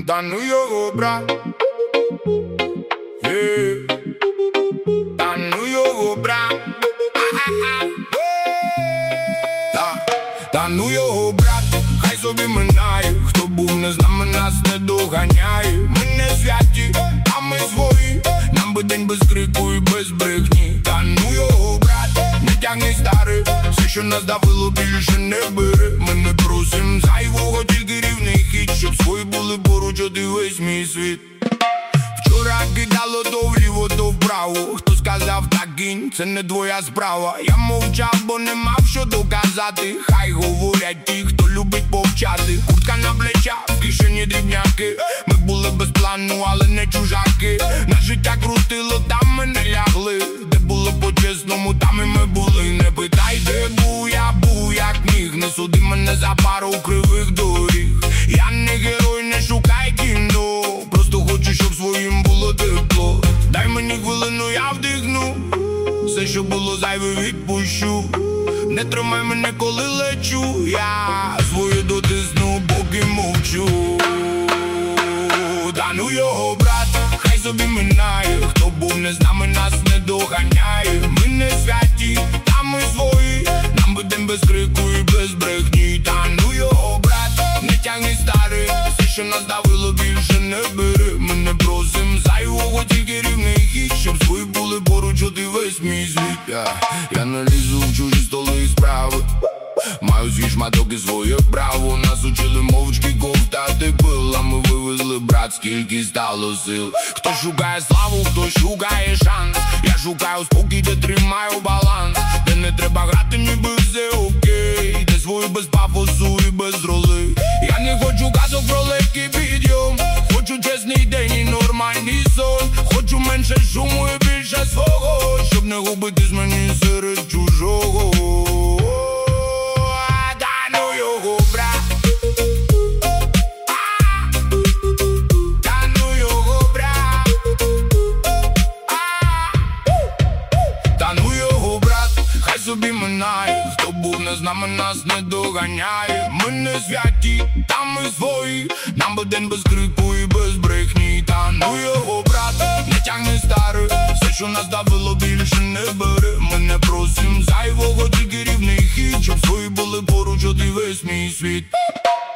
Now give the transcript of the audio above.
Та ну його, брат. Та ну його, брат. Та ну його, брат, хай собі минає. Хто був не з нами, нас не доганяє. Ми не святі, а ми свої. Нам би день без крику і без брехні. Та ну його, брат, не тягни старий. Все, що нас давило, більше не бери. Ми не просим зайвого, тільки рівний хід, щоб свої були поруч, от і весь мій світ. Вчора кидало то вліво, то вправо. Хто сказав так кінь, це не твоя справа. Я мовчав, бо не мав що доказати. Хай говорять ті, хто любить повчати. Куртка на плечах, в кишені дрібняки. Ми були без плану, але не чужаки. На життя крутило, там ми не лягли. Де було по-чесному, там і ми були. Не питай, де був, я був як міг. Не суди мене за пару кривих доріг. Я не герой, не шукай кіно. Просто хочу, щоб своїм було тепло. Дай мені хвилину, я вдихну. Все, що було зайве, відпущу. Не тримай мене, коли лечу. Я своє дотисну, поки мовчу. Та ну його, брат, хай собі минає. Хто був не з нами, нас не доганяє. Ми не святі, та ми свої. Нам би день без крику і без брехні. Та ну його, брат, не тягни старий. Все, що нас давило, більше не бери. Ми не просим зайвого, тільки рівний хід, щоб свої були поруч, от і весь мій світ. Я не лізу в чужі столи і справи. Маю свій шматок і своє право. Нас учили мовчки ковтати пил, а ми вивезли, брат, скільки стало сил. Хто шукає славу, хто шукає шанс. Я шукаю спокій, де тримаю баланс. Де не треба грати, ніби все окей. Де свою без пафосу і без роли. Я не хочу казок про легкий підйом. Хочу чесний день і нормальний сон. Хочу менше шуму і більше свого, щоб не губитись мені серед чужого. Собі минає, хто був не з нами, нас не доганяє. Ми не святі, та ми свої. Нам би день без крику і без брехні. Та ну його, брат, не тягни старий. Все, що нас давило, більше не бери. Ми не просим зайвого, тільки рівний хід, щоб свої були поруч, от і весь мій світ.